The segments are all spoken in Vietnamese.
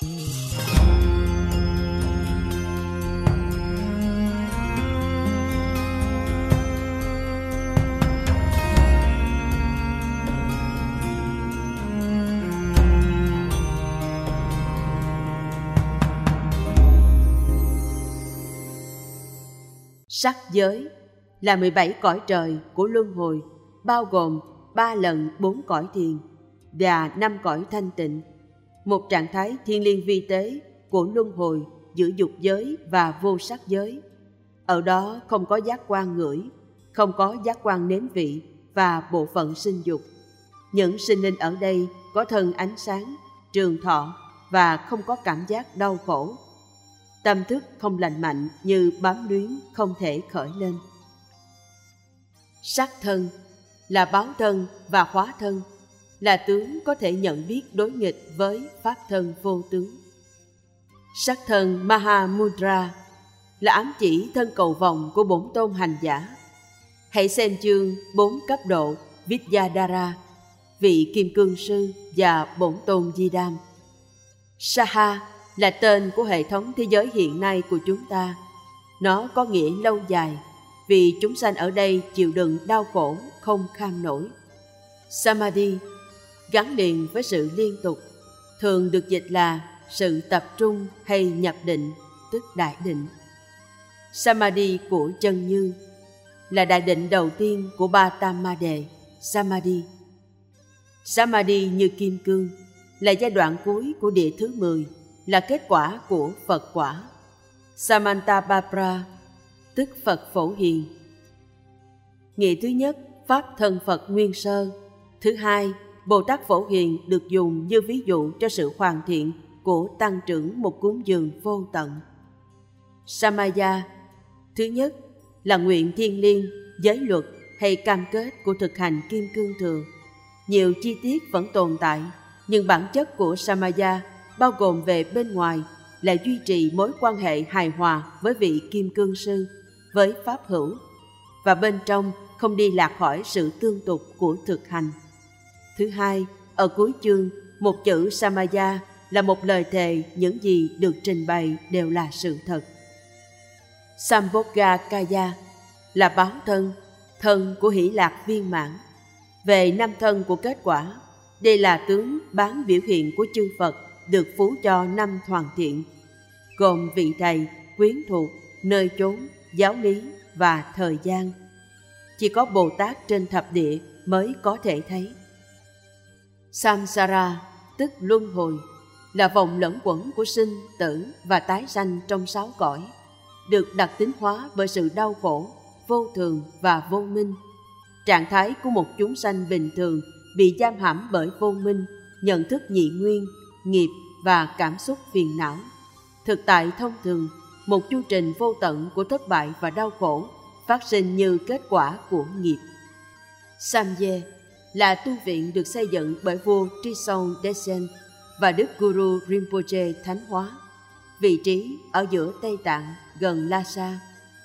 Sắc giới là 17 cõi trời của luân hồi, bao gồm 3 lần 4 cõi thiền và 5 cõi thanh tịnh, một trạng thái thiên liêng vi tế của luân hồi giữa dục giới và vô sắc giới. Ở đó không có giác quan ngửi, không có giác quan nếm vị và bộ phận sinh dục. Những sinh linh ở đây có thân ánh sáng, trường thọ và không có cảm giác đau khổ. Tâm thức không lành mạnh như bám luyến không thể khởi lên. Sắc thân là báo thân và hóa thân, là tướng có thể nhận biết đối nghịch với pháp thân vô tướng. Sắc thân Mahamudra là ám chỉ thân cầu vồng của bổn tôn hành giả. Hãy xem chương 4 cấp độ Vidyadhara, vị Kim Cương Sư và bổn tôn Di Đam. Saha là tên của hệ thống thế giới hiện nay của chúng ta. Nó có nghĩa lâu dài, vì chúng sanh ở đây chịu đựng đau khổ không kham nổi. Samadhi gắn liền với sự liên tục, thường được dịch là sự tập trung hay nhập định, tức đại định. Samadhi của chân như là đại định đầu tiên của ba tam ma đề, Samadhi. Samadhi như kim cương là giai đoạn cuối của địa thứ 10, là kết quả của Phật quả. Samantabhadra tức Phật Phổ Hiền. Nghĩa thứ nhất, Pháp thân Phật Nguyên Sơ. Thứ hai, Bồ Tát Phổ Hiền được dùng như ví dụ cho sự hoàn thiện của tăng trưởng một cúng dường vô tận. Samaya thứ nhất là nguyện thiêng liêng, giới luật hay cam kết của thực hành Kim Cương Thừa. Nhiều chi tiết vẫn tồn tại, nhưng bản chất của Samaya bao gồm về bên ngoài là duy trì mối quan hệ hài hòa với vị Kim Cương Sư, với Pháp hữu, và bên trong không đi lạc khỏi sự tương tục của thực hành. Thứ hai, ở cuối chương, một chữ Samaya là một lời thề những gì được trình bày đều là sự thật. Sambhogakaya là báo thân, thân của hỷ lạc viên mãn. Về 5 thân của kết quả, đây là tướng bán biểu hiện của chư Phật được phú cho 5 hoàn thiện, gồm vị thầy, quyến thuộc, nơi chốn, giáo lý và thời gian. Chỉ có Bồ Tát trên thập địa mới có thể thấy. Samsara tức luân hồi là vòng lẫn quẩn của sinh, tử và tái sanh trong 6 cõi, được đặc tính hóa bởi sự đau khổ, vô thường và vô minh. Trạng thái của một chúng sanh bình thường bị giam hãm bởi vô minh, nhận thức nhị nguyên, nghiệp và cảm xúc phiền não. Thực tại thông thường, một chu trình vô tận của thất bại và đau khổ phát sinh như kết quả của nghiệp. Samye là tu viện được xây dựng bởi vua Trisong Detsen và Đức Guru Rinpoche thánh hóa, vị trí ở giữa Tây Tạng gần Lhasa.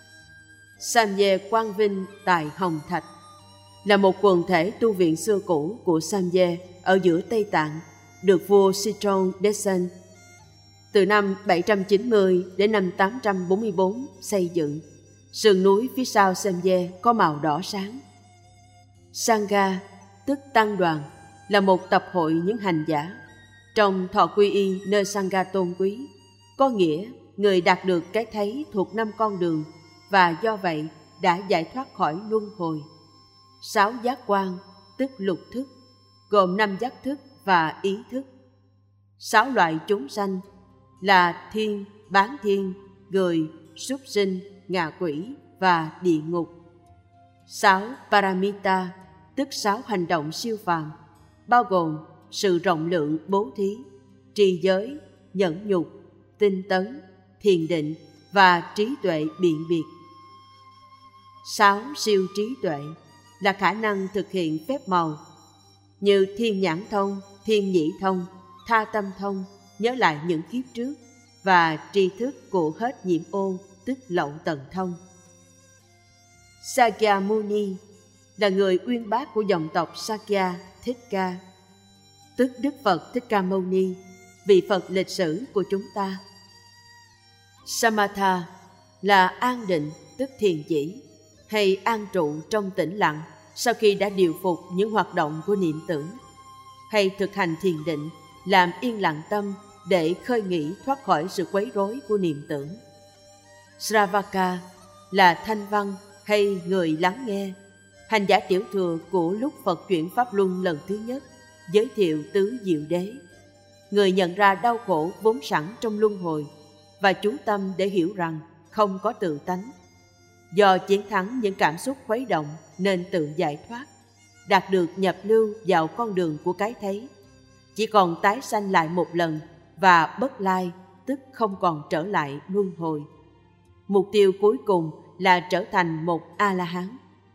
Samye quang vinh tại Hồng Thạch là một quần thể tu viện xưa cũ của Samye ở giữa Tây Tạng, được vua Trisong Detsen từ năm 790 đến năm 844 xây dựng. Sườn núi phía sau Samye có màu đỏ sáng. Sangha tức tăng đoàn là một tập hội những hành giả trong thọ quy y nơi Sangha tôn quý, có nghĩa người đạt được cái thấy thuộc 5 con đường và do vậy đã giải thoát khỏi luân hồi. 6 giác quan tức lục thức, gồm 5 giác thức và ý thức. 6 loại chúng sanh là thiên, bán thiên, người, súc sinh, ngạ quỷ và địa ngục. 6 paramita tức 6 hành động siêu phàm, bao gồm sự rộng lượng bố thí, trì giới, nhẫn nhục, tinh tấn, thiền định và trí tuệ biện biệt. 6 siêu trí tuệ là khả năng thực hiện phép màu như thiên nhãn thông, thiên nhĩ thông, tha tâm thông, nhớ lại những kiếp trước, và tri thức của hết nhiễm ô tức lậu tận thông. Sakyamuni là người uyên bác của dòng tộc Sakya Thích Ca, tức Đức Phật Thích Ca Mâu Ni, vị Phật lịch sử của chúng ta. Samatha là an định, tức thiền chỉ, hay an trụ trong tĩnh lặng sau khi đã điều phục những hoạt động của niệm tưởng, hay thực hành thiền định, làm yên lặng tâm để khơi nghĩ thoát khỏi sự quấy rối của niệm tưởng. Sravaka là thanh văn hay người lắng nghe, hành giả tiểu thừa của lúc Phật chuyển Pháp Luân lần thứ nhất, giới thiệu tứ diệu đế. Người nhận ra đau khổ vốn sẵn trong luân hồi và chú tâm để hiểu rằng không có tự tánh. Do chiến thắng những cảm xúc khuấy động nên tự giải thoát, đạt được nhập lưu vào con đường của cái thấy, chỉ còn tái sanh lại một lần và bất lai, tức không còn trở lại luân hồi. Mục tiêu cuối cùng là trở thành một A-la-hán.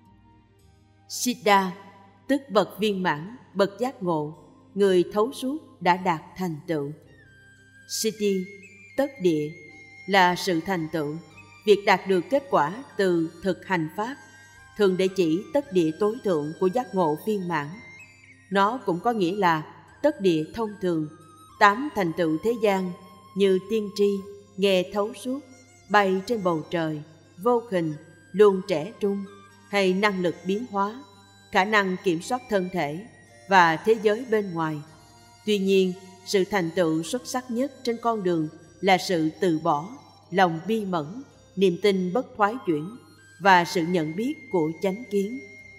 Siddha, tức bậc viên mãn, bậc giác ngộ, người thấu suốt đã đạt thành tựu. Siddhi, tất địa, là sự thành tựu, việc đạt được kết quả từ thực hành Pháp, thường để chỉ tất địa tối thượng của giác ngộ viên mãn. Nó cũng có nghĩa là tất địa thông thường, 8 thành tựu thế gian như tiên tri, nghe thấu suốt, bay trên bầu trời, vô hình, luôn trẻ trung, hay năng lực biến hóa, khả năng kiểm soát thân thể và thế giới bên ngoài. Tuy nhiên, sự thành tựu xuất sắc nhất trên con đường là sự từ bỏ, lòng bi mẫn, niềm tin bất thoái chuyển và sự nhận biết của chánh kiến.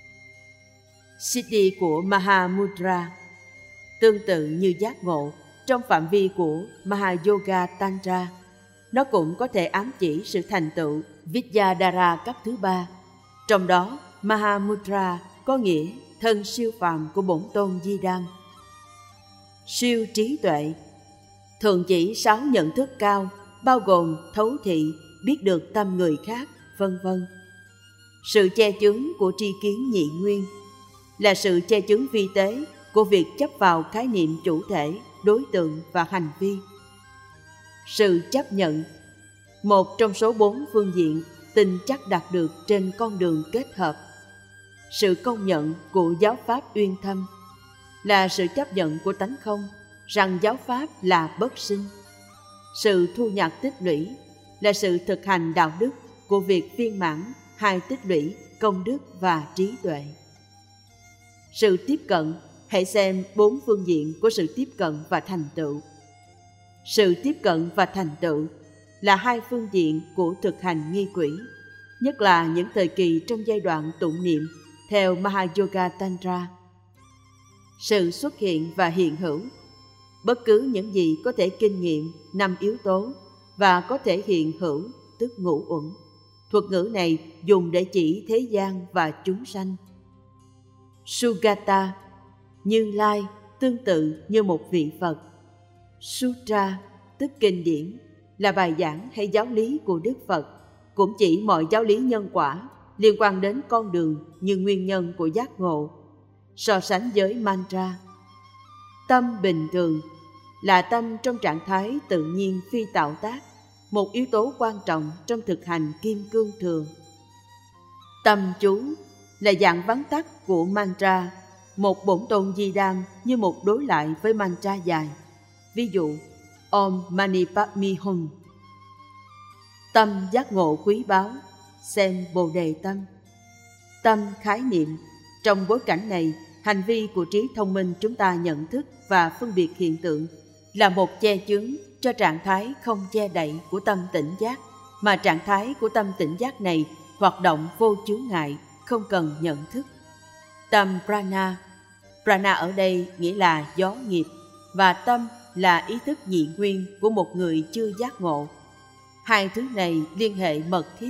Siddhi của Mahamudra tương tự như giác ngộ trong phạm vi của Mahayoga Tantra. Nó cũng có thể ám chỉ sự thành tựu Vidyadhara cấp thứ 3. Trong đó, Mahamudra có nghĩa thân siêu phàm của Bổn Tôn Di Đàm. Siêu trí tuệ thường chỉ 6 nhận thức cao, bao gồm thấu thị, biết được tâm người khác, vân vân. Sự che chướng của tri kiến nhị nguyên là sự che chướng vi tế của việc chấp vào khái niệm chủ thể, đối tượng và hành vi. Sự chấp nhận, một trong số 4 phương diện tin chắc đạt được trên con đường kết hợp. Sự công nhận của giáo pháp uyên thâm là sự chấp nhận của tánh không rằng giáo pháp là bất sinh. Sự thu nhặt tích lũy là sự thực hành đạo đức của việc viên mãn 2 tích lũy công đức và trí tuệ. Sự tiếp cận, hãy xem 4 phương diện của sự tiếp cận và thành tựu. Sự tiếp cận và thành tựu là 2 phương diện của thực hành nghi quỷ, nhất là những thời kỳ trong giai đoạn tụng niệm theo Mahayoga Tantra. Sự xuất hiện và hiện hữu, bất cứ những gì có thể kinh nghiệm 5 yếu tố và có thể hiện hữu, tức ngũ uẩn. Thuật ngữ này dùng để chỉ thế gian và chúng sanh. Sugata, Như Lai, tương tự như một vị Phật. Sutra, tức kinh điển, là bài giảng hay giáo lý của Đức Phật, cũng chỉ mọi giáo lý nhân quả liên quan đến con đường như nguyên nhân của giác ngộ. So sánh với mantra. Tâm bình thường là tâm trong trạng thái tự nhiên phi tạo tác, một yếu tố quan trọng trong thực hành kim cương thường. Tâm chú là dạng vắn tắt của mantra, một Bổn Tôn Di Đàm như một đối lại với mantra dài. Ví dụ, Om Mani Padme Hum. Tâm giác ngộ quý báu, xem Bồ Đề Tâm. Tâm khái niệm, trong bối cảnh này, hành vi của trí thông minh chúng ta nhận thức và phân biệt hiện tượng là một che chướng cho trạng thái không che đậy của tâm tỉnh giác, mà trạng thái của tâm tỉnh giác này hoạt động vô chướng ngại, không cần nhận thức. Tâm prana, prana ở đây nghĩa là gió nghiệp, và tâm là ý thức nhị nguyên của một người chưa giác ngộ. 2 thứ này liên hệ mật thiết.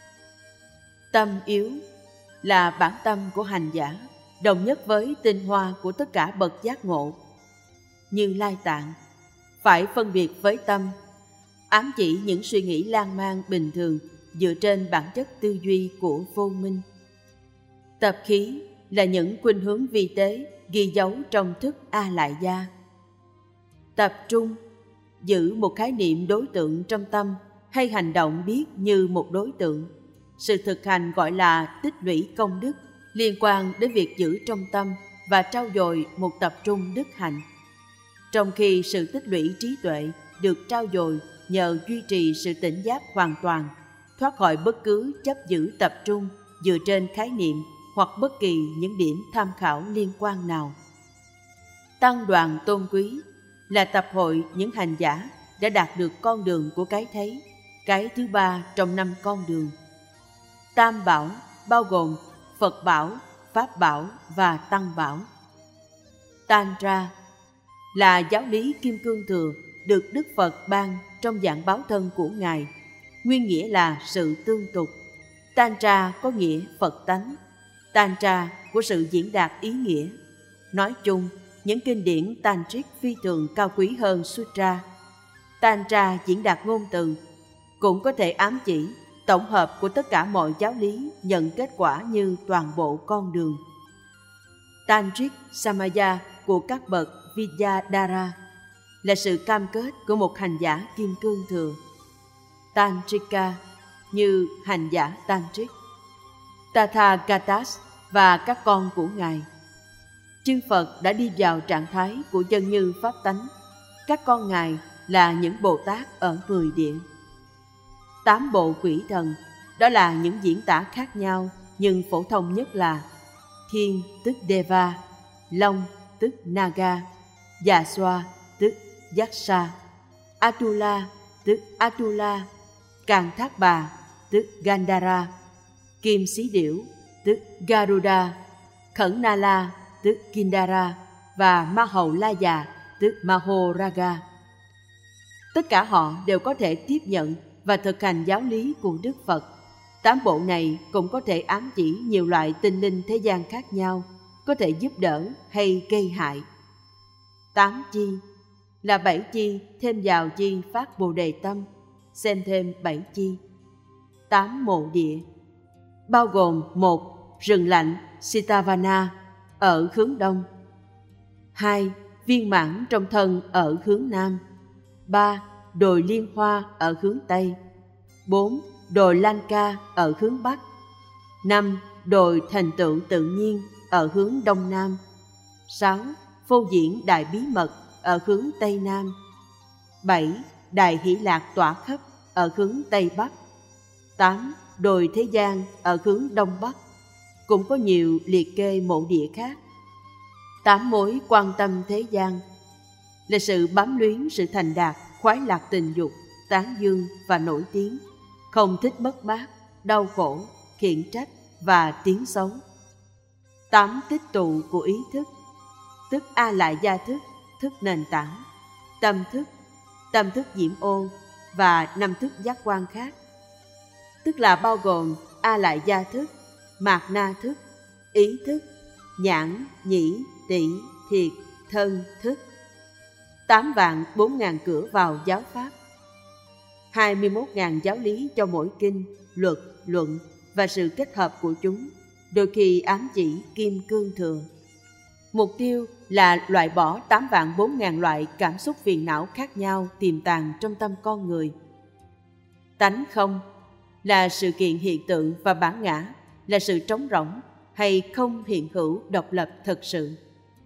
Tâm yếu là bản tâm của hành giả, đồng nhất với tinh hoa của tất cả bậc giác ngộ. Như Lai Tạng, phải phân biệt với tâm, ám chỉ những suy nghĩ lan man bình thường dựa trên bản chất tư duy của vô minh. Tập khí là những khuynh hướng vi tế ghi dấu trong thức A Lại Gia. Tập trung, giữ một khái niệm đối tượng trong tâm hay hành động biết như một đối tượng. Sự thực hành gọi là tích lũy công đức, liên quan đến việc giữ trong tâm và trau dồi một tập trung đức hạnh. trong khi sự tích lũy trí tuệ được trao dồi nhờ duy trì sự tỉnh giác hoàn toàn, thoát khỏi bất cứ chấp giữ tập trung dựa trên khái niệm hoặc bất kỳ những điểm tham khảo liên quan nào. Tăng đoàn tôn quý là tập hội những hành giả đã đạt được con đường của cái thấy, cái thứ ba trong 5 con đường. Tam bảo bao gồm Phật bảo, Pháp bảo và Tăng bảo. Tantra là giáo lý Kim Cương Thừa được Đức Phật ban trong dạng báo thân của Ngài, nguyên nghĩa là sự tương tục. Tantra có nghĩa Phật tánh, Tantra của sự diễn đạt ý nghĩa. Nói chung, những kinh điển Tantric phi thường cao quý hơn Sutra. Tantra diễn đạt ngôn từ, cũng có thể ám chỉ tổng hợp của tất cả mọi giáo lý nhận kết quả như toàn bộ con đường. Tantric Samaya của các bậc Vidyadhara là sự cam kết của một hành giả Kim Cương Thừa. Tantrika như hành giả Tantric, Tathagatas và các con của Ngài. Chư Phật đã đi vào trạng thái của chân như Pháp tánh. Các con Ngài là những Bồ Tát ở 10 điện. 8 bộ quỷ thần, đó là những diễn tả khác nhau nhưng phổ thông nhất là Thiên tức Deva, Long tức Naga, Dạ Xoa tức Yaksha, Atula tức Atula, Càng Thác Bà tức Gandhara, Kim Xí Điểu tức Garuda, Khẩn Na La tức Kindara và Ma Hầu La Già tức Mahoraga. Tất cả họ đều có thể tiếp nhận và thực hành giáo lý của Đức Phật. 8 bộ này cũng có thể ám chỉ nhiều loại tinh linh thế gian khác nhau, có thể giúp đỡ hay gây hại. 8 chi là 7 chi thêm vào chi phát Bồ Đề Tâm, xem thêm 7 chi. 8 mộ địa bao gồm 1. Rừng lạnh Sitavana ở hướng đông, 2. Viên mãn trong thân ở hướng nam, 3. Đồi liên hoa ở hướng tây, 4. Đồi Lanka ở hướng bắc, 5. Đồi thành tựu tự nhiên ở hướng đông nam, 6. Phô diễn đại bí mật ở hướng tây nam, 7. Đại hỷ lạc tỏa khắp ở hướng tây bắc, 8. Đồi thế gian ở hướng đông bắc. Cũng có nhiều liệt kê mộ địa khác. 8 mối quan tâm thế gian là sự bám luyến sự thành đạt, khoái lạc tình dục, tán dương và nổi tiếng, không thích mất mát, đau khổ, khiển trách và tiếng xấu. 8 tích tụ của ý thức, tức A Lại Gia thức, thức nền tảng, tâm thức nhiễm ô và 5 thức giác quan khác, tức là bao gồm A Lại Gia thức, Mạt Na thức, ý thức, nhãn, nhĩ, tỷ, thiệt, thân thức. 8.400.000 cửa vào giáo pháp, 21.000 giáo lý cho mỗi kinh, luật, luận và sự kết hợp của chúng, đôi khi ám chỉ Kim Cương Thừa. Mục tiêu là loại bỏ 8.400.000 loại cảm xúc phiền não khác nhau tiềm tàng trong tâm con người. Tánh không là sự kiện hiện tượng và bản ngã, là sự trống rỗng hay không hiện hữu độc lập thực sự.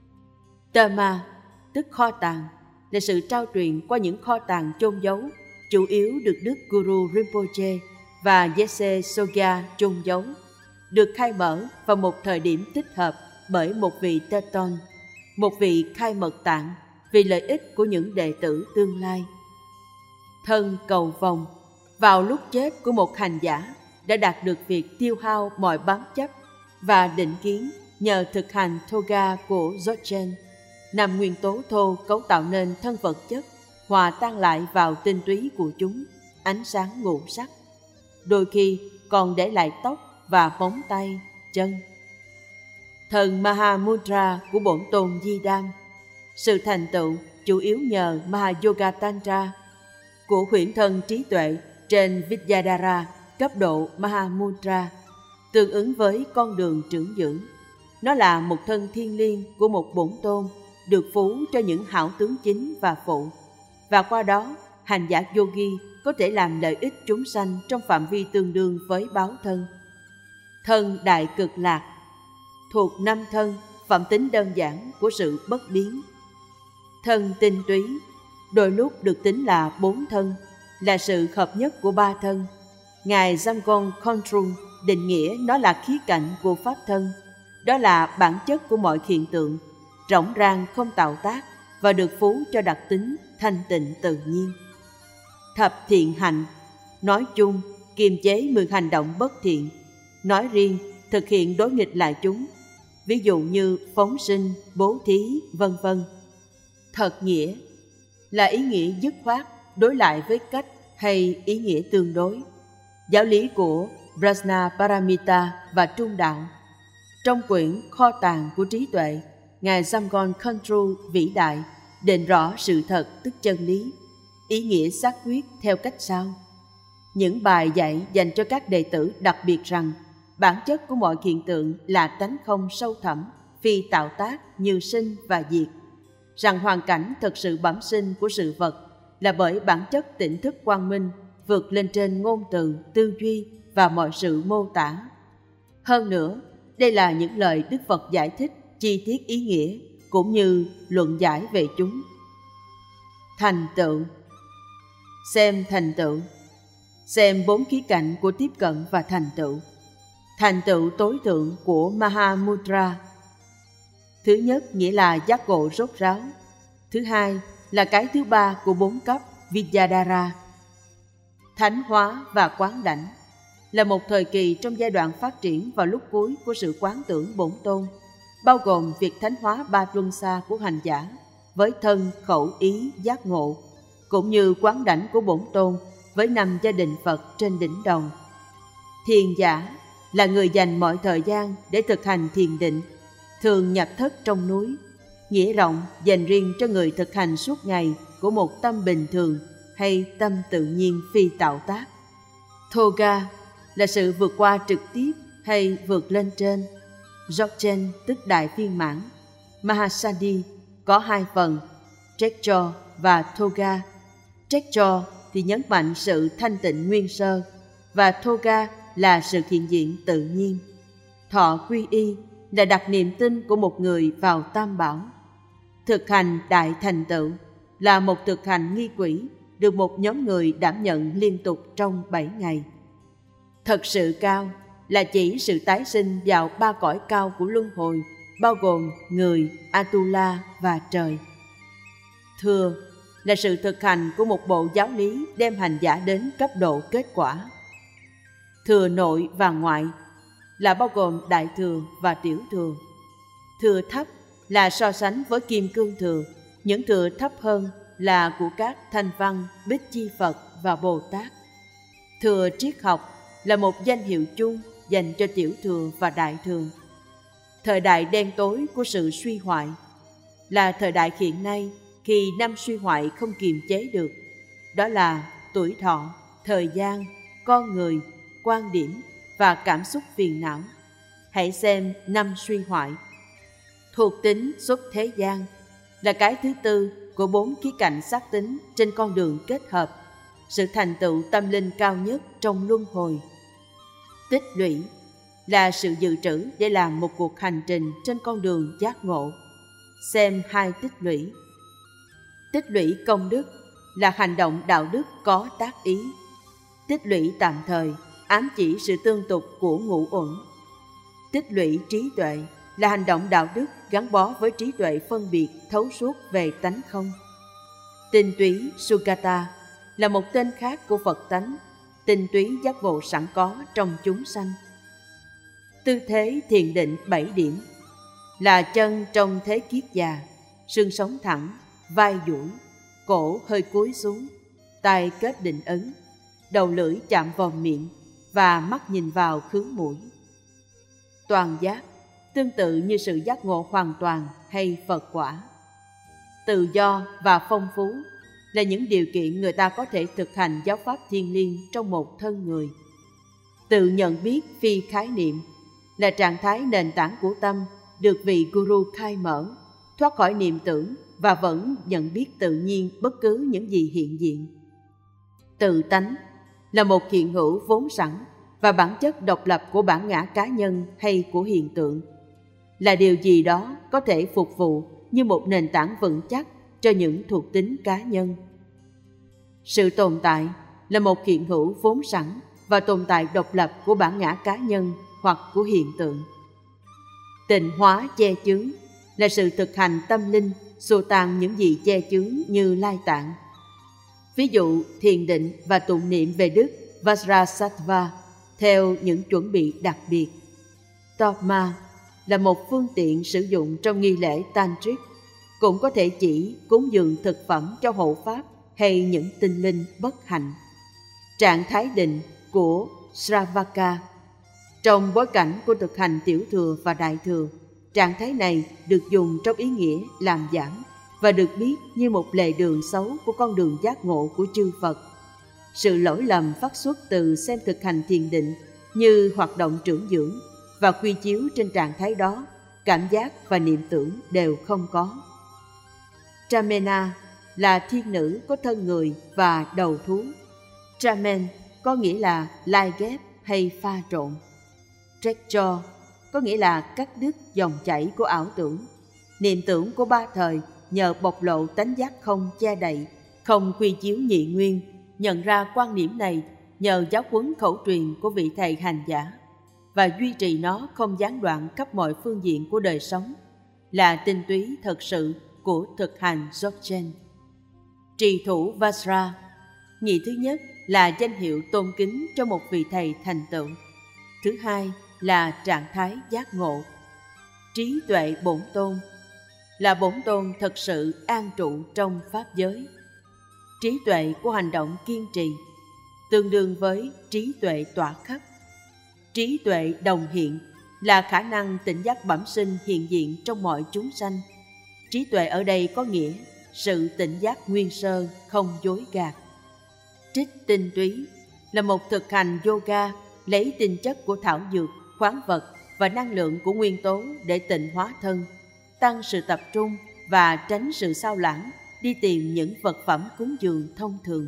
Tama, tức kho tàng, là sự trao truyền qua những kho tàng chôn giấu, chủ yếu được Đức Guru Rinpoche và Yese Sogyal chôn giấu, được khai mở vào một thời điểm thích hợp bởi một vị Teton, một vị khai mật tạng, vì lợi ích của những đệ tử tương lai. Thân cầu vồng, vào lúc chết của một hành giả, đã đạt được việc tiêu hao mọi bám chấp và định kiến nhờ thực hành Toga của Dzogchen. 5 nguyên tố thô cấu tạo nên thân vật chất, hòa tan lại vào tinh túy của chúng, ánh sáng ngũ sắc. Đôi khi còn để lại tóc và móng tay, chân. Thần Mahamudra của Bổn Tôn Di Đam, sự thành tựu chủ yếu nhờ Mahayoga Tantra của huyễn thân trí tuệ trên Vidyadhara cấp độ Mahamudra, tương ứng với con đường trưởng dưỡng. Nó là một thân thiên liêng của một bổn tôn, được phú cho những hảo tướng chính và phụ, và qua đó hành giả yogi có thể làm lợi ích chúng sanh trong phạm vi tương đương với báo thân. Thân Đại Cực Lạc thuộc 5 thân, phẩm tính đơn giản của sự bất biến. Thân tinh túy đôi lúc được tính là 4 thân, là sự hợp nhất của 3 thân. Ngài Jamgon Kongtrul định nghĩa nó là khía cạnh của pháp thân, đó là bản chất của mọi hiện tượng, rỗng rang không tạo tác và được phú cho đặc tính thanh tịnh tự nhiên. Thập thiện hạnh nói chung kiềm chế 10 hành động bất thiện, nói riêng thực hiện đối nghịch lại chúng, ví dụ như phóng sinh, bố thí, vân vân. Thật nghĩa là ý nghĩa dứt khoát đối lại với cách hay ý nghĩa tương đối. Giáo lý của Prajnaparamita và Trung đạo. Trong quyển Kho tàng của trí tuệ, Ngài Jamgon Kongtrul vĩ đại định rõ sự thật tức chân lý, ý nghĩa xác quyết theo cách sau. Những bài dạy dành cho các đệ tử đặc biệt rằng bản chất của mọi hiện tượng là tánh không sâu thẳm, phi tạo tác như sinh và diệt, rằng hoàn cảnh thực sự bẩm sinh của sự vật là bởi bản chất tỉnh thức quang minh vượt lên trên ngôn từ, tư duy và mọi sự mô tả. Hơn nữa, đây là những lời Đức Phật giải thích chi tiết ý nghĩa cũng như luận giải về chúng. Thành tựu. Xem thành tựu. Xem 4 khía cạnh của tiếp cận và thành tựu. Thành tựu tối thượng của Mahamudra. Thứ nhất nghĩa là giác ngộ rốt ráo. Thứ hai là cái thứ ba của 4 cấp Vidyadhara. Thánh hóa và quán đảnh là một thời kỳ trong giai đoạn phát triển vào lúc cuối của sự quán tưởng bổn tôn, bao gồm việc thánh hóa 3 luân xa của hành giả với thân, khẩu, ý, giác ngộ, cũng như quán đảnh của bổn tôn với 5 gia đình Phật trên đỉnh đầu. Thiền giả là người dành mọi thời gian để thực hành thiền định, thường nhập thất trong núi, nghĩa rộng dành riêng cho người thực hành suốt ngày của một tâm bình thường hay tâm tự nhiên phi tạo tác. Thoga là sự vượt qua trực tiếp hay vượt lên trên. Dzogchen tức đại viên mãn. Mahasadi có 2 phần, Trekcho và Thoga. Trekcho thì nhấn mạnh sự thanh tịnh nguyên sơ, và Thoga là sự hiện diện tự nhiên. Thọ quy y là đặt niềm tin của một người vào Tam Bảo. Thực hành đại thành tựu là một thực hành nghi quỷ được một nhóm người đảm nhận liên tục trong 7 ngày. Thật sự cao là chỉ sự tái sinh vào 3 cõi cao của luân hồi, bao gồm người, Atula và trời. Thừa là sự thực hành của một bộ giáo lý đem hành giả đến cấp độ kết quả. Thừa nội và ngoại là bao gồm đại thừa và tiểu thừa. Thừa thấp là so sánh với kim cương thừa, những thừa thấp hơn là của các Thanh Văn, Bích Chi Phật và Bồ Tát. Thừa triết học là một danh hiệu chung dành cho tiểu thừa và đại thừa. Thời đại đen tối của sự suy hoại là thời đại hiện nay, khi 5 suy hoại không kiềm chế được, đó là tuổi thọ, thời gian, con người, quan điểm và cảm xúc phiền não. Hãy xem 5 suy hoại. Thuộc tính xuất thế gian là cái thứ tư của 4 khía cạnh xác tính trên con đường kết hợp, sự thành tựu tâm linh cao nhất trong luân hồi. Tích lũy là sự dự trữ để làm một cuộc hành trình trên con đường giác ngộ. Xem 2 tích lũy. Tích lũy công đức là hành động đạo đức có tác ý. Tích lũy tạm thời ám chỉ sự tương tục của ngũ uẩn. Tích lũy trí tuệ là hành động đạo đức gắn bó với trí tuệ phân biệt thấu suốt về tánh không. Tinh túy Sugata là một tên khác của Phật tánh, tinh túy giác ngộ sẵn có trong chúng sanh. Tư thế thiền định 7 điểm là chân trong thế kiết già, xương sống thẳng, vai duỗi, cổ hơi cúi xuống, tay kết định ấn, đầu lưỡi chạm vào miệng và mắt nhìn vào khứ mũi. Toàn giác tương tự như sự giác ngộ hoàn toàn hay Phật quả. Tự do và phong phú là những điều kiện người ta có thể thực hành giáo pháp thiêng liêng trong một thân người. Tự nhận biết phi khái niệm là trạng thái nền tảng của tâm được vị Guru khai mở, thoát khỏi niệm tưởng và vẫn nhận biết tự nhiên bất cứ những gì hiện diện. Tự tánh là một hiện hữu vốn sẵn và bản chất độc lập của bản ngã cá nhân hay của hiện tượng, là điều gì đó có thể phục vụ như một nền tảng vững chắc cho những thuộc tính cá nhân. Sự tồn tại là một hiện hữu vốn sẵn và tồn tại độc lập của bản ngã cá nhân hoặc của hiện tượng. Tịnh hóa che chướng là sự thực hành tâm linh xua tan những gì che chướng như lai tạng. Ví dụ thiền định và tụng niệm về Đức Vajrasattva theo những chuẩn bị đặc biệt. Dogma là một phương tiện sử dụng trong nghi lễ Tantric, cũng có thể chỉ cúng dường thực phẩm cho hộ pháp hay những tinh linh bất hạnh. Trạng thái định của Sravaka. Trong bối cảnh của thực hành tiểu thừa và đại thừa, trạng thái này được dùng trong ý nghĩa làm giảng và được biết như một lề đường xấu của con đường giác ngộ của chư Phật. Sự lỗi lầm phát xuất từ xem thực hành thiền định như hoạt động trưởng dưỡng và quy chiếu trên trạng thái đó, cảm giác và niệm tưởng đều không có. Tramena là thiên nữ có thân người và đầu thú. Tramen có nghĩa là lai ghép hay pha trộn. Trekcho có nghĩa là cắt đứt dòng chảy của ảo tưởng. Niệm tưởng của ba thời nhờ bộc lộ tánh giác không che đậy, không quy chiếu nhị nguyên. Nhận ra quan điểm này nhờ giáo huấn khẩu truyền của vị thầy hành giả và duy trì nó không gián đoạn khắp mọi phương diện của đời sống là tinh túy thật sự của thực hành Dzogchen. Trì thủ Vajra. Nghĩa thứ nhất là danh hiệu tôn kính cho một vị thầy thành tựu. Thứ hai là trạng thái giác ngộ. Trí tuệ bổn tôn là bổn tôn thật sự an trụ trong pháp giới. Trí tuệ của hành động kiên trì tương đương với trí tuệ tỏa khắp. Trí tuệ đồng hiện là khả năng tỉnh giác bẩm sinh hiện diện trong mọi chúng sanh. Trí tuệ ở đây có nghĩa sự tỉnh giác nguyên sơ, không dối gạt. Trích tinh túy là một thực hành yoga lấy tinh chất của thảo dược, khoáng vật và năng lượng của nguyên tố để tịnh hóa thân, tăng sự tập trung và tránh sự sao lãng đi tìm những vật phẩm cúng dường thông thường.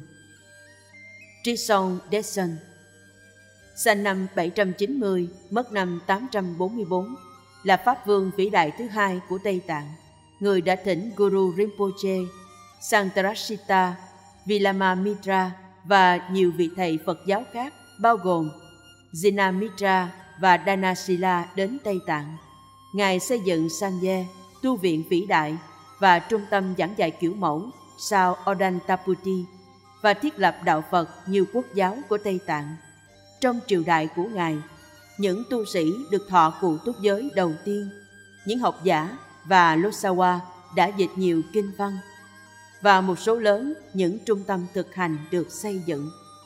Trisong Detsen sinh năm 790, mất năm 844, là Pháp vương vĩ đại thứ hai của Tây Tạng, người đã thỉnh Guru Rinpoche, Santarashita, Vilamamitra và nhiều vị thầy Phật giáo khác bao gồm Jinamitra và Dhanasila đến Tây Tạng. Ngài xây dựng Sanye, tu viện vĩ đại và trung tâm giảng dạy kiểu mẫu sau Odantapudi và thiết lập đạo Phật nhiều quốc giáo của Tây Tạng. Trong triều đại của Ngài, những tu sĩ được thọ cụ túc giới đầu tiên, những học giả và Losawa đã dịch nhiều kinh văn và một số lớn những trung tâm thực hành được xây dựng.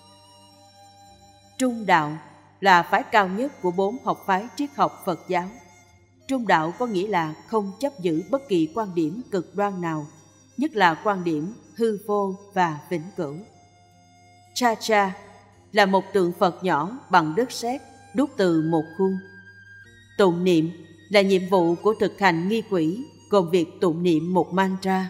Trung đạo là phái cao nhất của 4 học phái triết học Phật giáo. Trung đạo có nghĩa là không chấp giữ bất kỳ quan điểm cực đoan nào, nhất là quan điểm hư vô và vĩnh cửu. Cha cha là một tượng Phật nhỏ bằng đất sét đúc từ một khuôn. Tụng niệm là nhiệm vụ của thực hành nghi quỷ, gồm việc tụng niệm một mantra.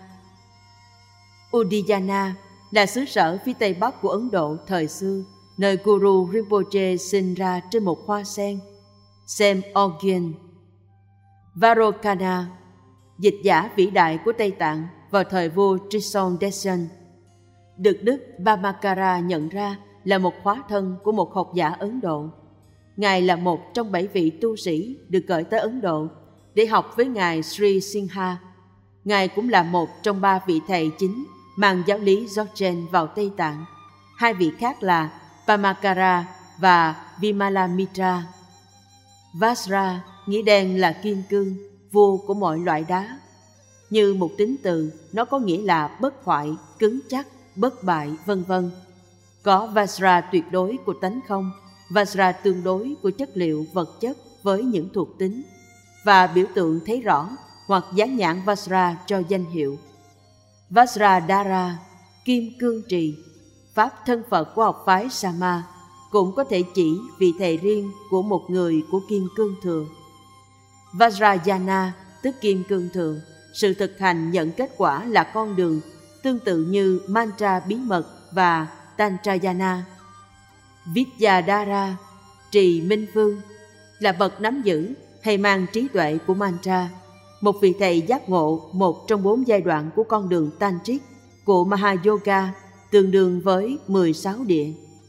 Udiyana là xứ sở phía tây bắc của Ấn Độ thời xưa, nơi Guru Rinpoche sinh ra trên một hoa sen. Sem Ogyen. Varokana, dịch giả vĩ đại của Tây Tạng vào thời vua Trisong Detsen, được Đức Bhamakara nhận ra là một hóa thân của một học giả Ấn Độ. Ngài là một trong 7 vị tu sĩ được gửi tới Ấn Độ để học với Ngài Sri Singha. Ngài cũng là một trong 3 vị thầy chính mang giáo lý Dzogchen vào Tây Tạng. 2 vị khác là Bhamakara và Vimalamitra. Vajra nghĩa đen là kim cương, vua của mọi loại đá. Như một tính từ, nó có nghĩa là bất hoại, cứng chắc, bất bại, vân vân. Có Vajra tuyệt đối của tánh không, Vajra tương đối của chất liệu vật chất với những thuộc tính, và biểu tượng thấy rõ hoặc dán nhãn Vajra cho danh hiệu. Vajradhara, kim cương trì, pháp thân Phật của học phái Sama, cũng có thể chỉ vị thầy riêng của một người của kim cương thừa. Vajrayana tức kim cương thừa, sự thực hành nhận kết quả là con đường, tương tự như mantra bí mật và Tantrayana. Vidyadhara, trì minh vương, là bậc nắm giữ hay mang trí tuệ của mantra, một vị thầy giác ngộ một trong 4 giai đoạn của con đường Tantric của Mahayoga, tương đương với 16 địa.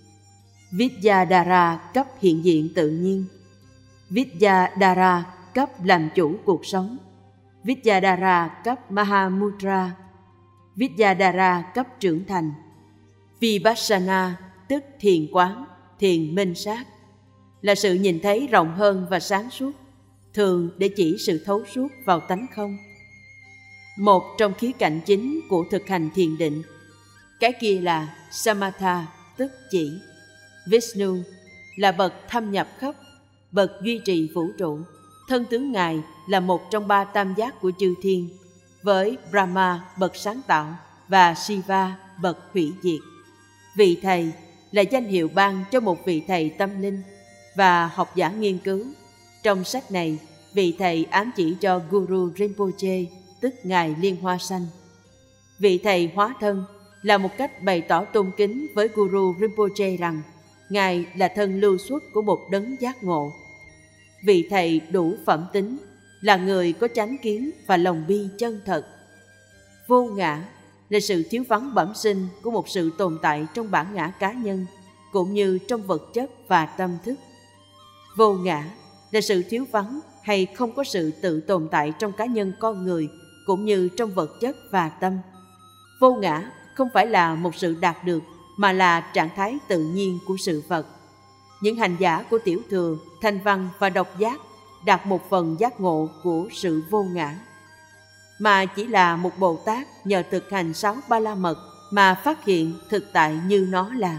Vidyadhara cấp hiện diện tự nhiên, Vidyadhara cấp làm chủ cuộc sống, Vidyadhara cấp Mahamudra, Vidyadhara cấp trưởng thành, Vipassana tức thiền quán, thiền minh sát, là sự nhìn thấy rộng hơn và sáng suốt, thường để chỉ sự thấu suốt vào tánh không. Một trong khía cạnh chính của thực hành thiền định. Cái kia là Samatha tức chỉ. Vishnu là bậc thâm nhập khắp, bậc duy trì vũ trụ. Thân tướng Ngài là một trong 3 tam giác của chư thiên, với Brahma bậc sáng tạo và Shiva bậc hủy diệt. Vị thầy là danh hiệu ban cho một vị thầy tâm linh và học giả nghiên cứu. Trong sách này, vị thầy ám chỉ cho Guru Rinpoche, tức Ngài Liên Hoa Xanh. Vị thầy hóa thân là một cách bày tỏ tôn kính với Guru Rinpoche rằng Ngài là thân lưu xuất của một đấng giác ngộ. Vị thầy đủ phẩm tính là người có chánh kiến và lòng bi chân thật. Vô ngã là sự thiếu vắng bẩm sinh của một sự tồn tại trong bản ngã cá nhân, cũng như trong vật chất và tâm thức. Vô ngã là sự thiếu vắng hay không có sự tự tồn tại trong cá nhân con người, cũng như trong vật chất và tâm. Vô ngã không phải là một sự đạt được, mà là trạng thái tự nhiên của sự vật. Những hành giả của tiểu thừa, thanh văn và độc giác đạt một phần giác ngộ của sự vô ngã, mà chỉ là một Bồ Tát nhờ thực hành 6 Ba La Mật mà phát hiện thực tại như nó là.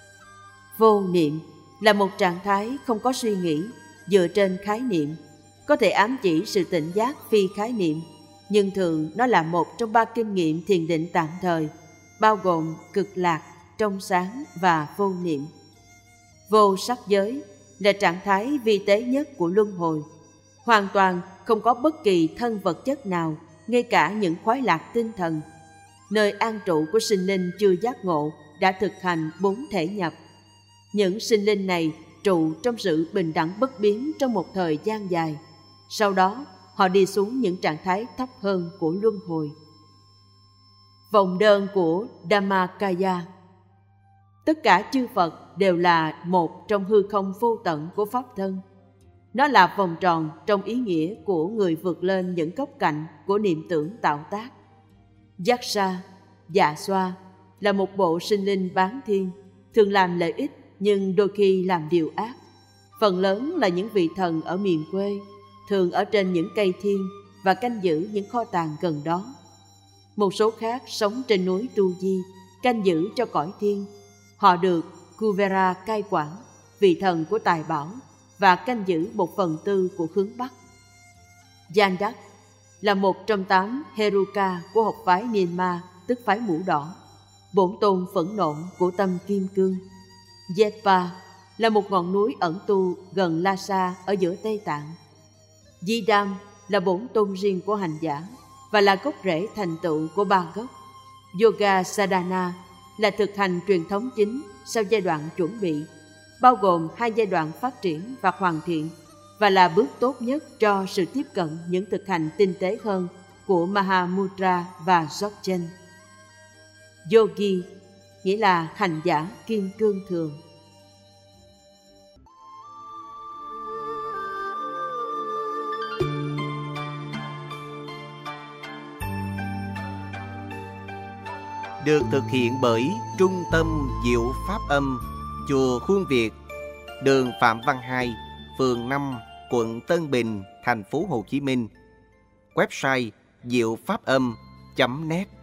Vô niệm là một trạng thái không có suy nghĩ, dựa trên khái niệm, có thể ám chỉ sự tỉnh giác phi khái niệm, nhưng thường nó là một trong 3 kinh nghiệm thiền định tạm thời, bao gồm cực lạc, trong sáng và vô niệm. Vô sắc giới là trạng thái vi tế nhất của luân hồi, hoàn toàn không có bất kỳ thân vật chất nào, ngay cả những khoái lạc tinh thần, nơi an trụ của sinh linh chưa giác ngộ đã thực hành 4 thể nhập. Những sinh linh này trụ trong sự bình đẳng bất biến trong một thời gian dài, sau đó họ đi xuống những trạng thái thấp hơn của luân hồi. Vòng đơn của Dhammakaya. Tất cả chư Phật đều là một trong hư không vô tận của Pháp thân. Nó là vòng tròn trong ý nghĩa của người vượt lên những góc cạnh của niệm tưởng tạo tác. Yaksha, dạ xoa là một bộ sinh linh bán thiên, thường làm lợi ích nhưng đôi khi làm điều ác. Phần lớn là những vị thần ở miền quê, thường ở trên những cây thiên và canh giữ những kho tàng gần đó. Một số khác sống trên núi Tu Di, canh giữ cho cõi thiên. Họ được Kuvera cai quản, vị thần của tài bảo, và canh giữ 1/4 của hướng Bắc. Yandak là một trong 8 Heruka của học phái Nyingma, tức phái mũ đỏ, bổn tôn phẫn nộ của tâm kim cương. Jepa là một ngọn núi ẩn tu gần Lhasa ở giữa Tây Tạng. Yidam là bổn tôn riêng của hành giả và là gốc rễ thành tựu của 3 gốc. Yoga Sadhana là thực hành truyền thống chính sau giai đoạn chuẩn bị, bao gồm 2 giai đoạn phát triển và hoàn thiện, và là bước tốt nhất cho sự tiếp cận những thực hành tinh tế hơn của Mahamudra và Dzogchen. Yogi nghĩa là hành giả kim cương thường. Được thực hiện bởi Trung tâm Diệu Pháp Âm, Chùa Khuôn Việt, đường Phạm Văn Hai, phường 5, quận Tân Bình, thành phố Hồ Chí Minh. Website diệu pháp âm.net.